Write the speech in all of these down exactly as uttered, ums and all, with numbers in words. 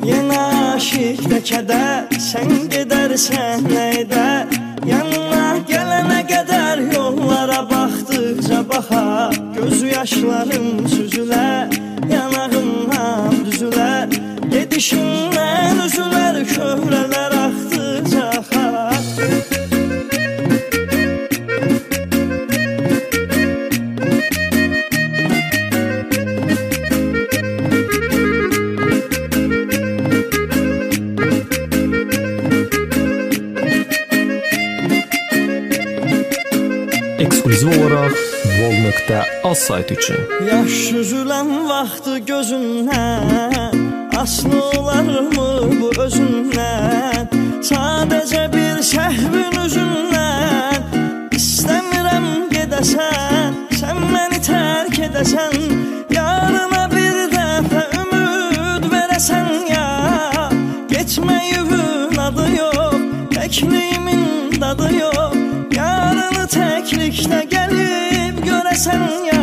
Yenə aşiqdə kədər, sən gedərsən nə edər? Yanına gələnə qədər yollara baxdıqca baxar, gözü yaşlarım süzülər, yanağımdan düzülər, gedişindən üzülər, köhrələr axdıqca axar. Ekskluziv olaraq vol nöqtə az sayt üçün. Yaş süzülən vaxtı gözündən, aslı olarmı bu özündən? Sadəcə bir səhvin üzündən, istəmirəm gedəsən, sən məni tərk edəsən, yarına bir dəfə ümid verəsən ya. Getməyivin adı yox, təkliyimin dadı yox, yarını təklikdə gəlib görəsən ya.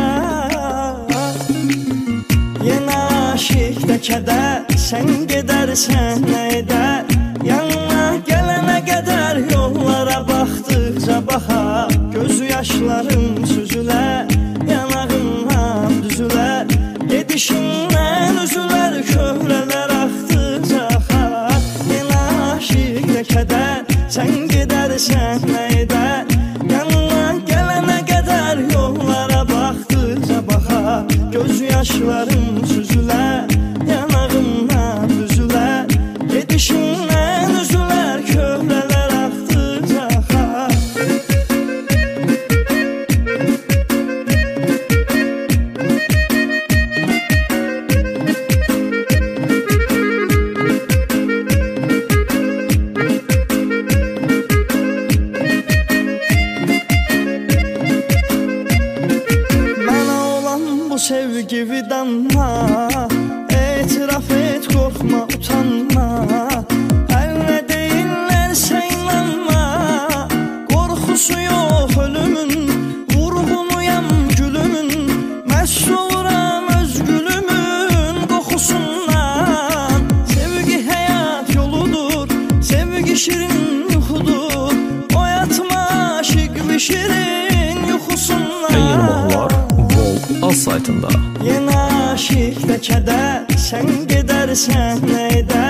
Yenə aşiqdə kədər, sən gedərsən nə edər? Yanına gələnə qədər yollara baxdıqca baxar, gözü yaşlarım süzülər, yanağımdan düzülər, gedişindən üzülər, köhrələr axdıqca axar. Yenə aşiqdə kədər, sən gedərsən nə edər? Yanına gələnə qədər yollara baxdıqca baxar, gözü yaşlarım süzülər, yanağımdan düzülər, gedişindən üzülər, köhrələr axdıqca axar. Mənə olan bu sevgi vidanma, etiraf et, qorxma, utanma. Hər nə deyirlərsə inanma, qorxusu yox ölümün, vurğunuyam gülümün, məst oluram öz gülümün qoxusundan. Sevgi həyat yoludur, sevgi şirin yuxudur, oyatma aşiq bir şirin yuxusundan. Əgər mahnılar vol az saytında. Yenə aşiqdə kədər, sən gedərsən nə edər?